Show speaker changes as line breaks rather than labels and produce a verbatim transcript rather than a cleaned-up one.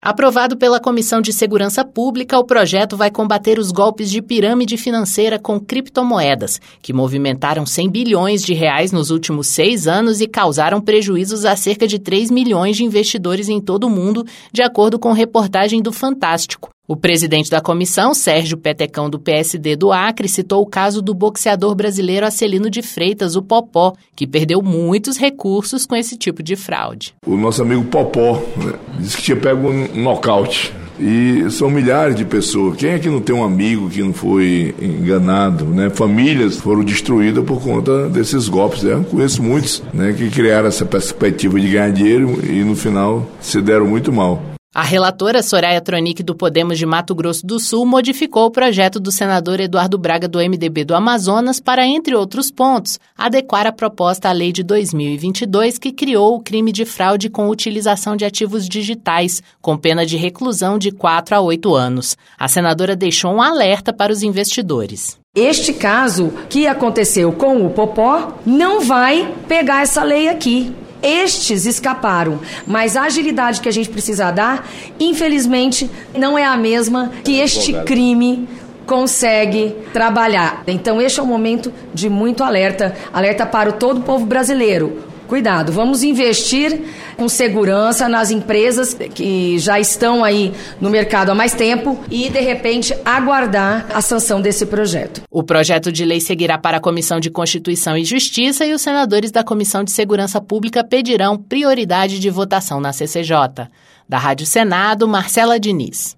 Aprovado pela Comissão de Segurança Pública, o projeto vai combater os golpes de pirâmide financeira com criptomoedas, que movimentaram cem bilhões de reais nos últimos seis anos e causaram prejuízos a cerca de três milhões de investidores em todo o mundo, de acordo com reportagem do Fantástico. O presidente da comissão, Sérgio Petecão, do P S D do Acre, citou o caso do boxeador brasileiro Acelino de Freitas, o Popó, que perdeu muitos recursos com esse tipo de fraude.
O nosso amigo Popó, né, disse que tinha pego um nocaute. E são milhares de pessoas. Quem é que não tem um amigo que não foi enganado, né? Famílias foram destruídas por conta desses golpes. Eu conheço muitos, né, que criaram essa perspectiva de ganhar dinheiro e no final se deram muito mal.
A relatora Soraya Tronic, do Podemos de Mato Grosso do Sul, modificou o projeto do senador Eduardo Braga, do M D B do Amazonas, para, entre outros pontos, adequar a proposta à lei de dois mil e vinte e dois, que criou o crime de fraude com utilização de ativos digitais, com pena de reclusão de quatro a oito anos. A senadora deixou um alerta para os investidores.
Este caso que aconteceu com o Popó não vai pegar essa lei aqui. Estes escaparam, mas a agilidade que a gente precisa dar, infelizmente, não é a mesma que este crime consegue trabalhar. Então, este é um momento de muito alerta, alerta para o todo o povo brasileiro. Cuidado, vamos investir com segurança nas empresas que já estão aí no mercado há mais tempo e, de repente, aguardar a sanção desse projeto.
O projeto de lei seguirá para a Comissão de Constituição e Justiça e os senadores da Comissão de Segurança Pública pedirão prioridade de votação na C C J. Da Rádio Senado, Marcela Diniz.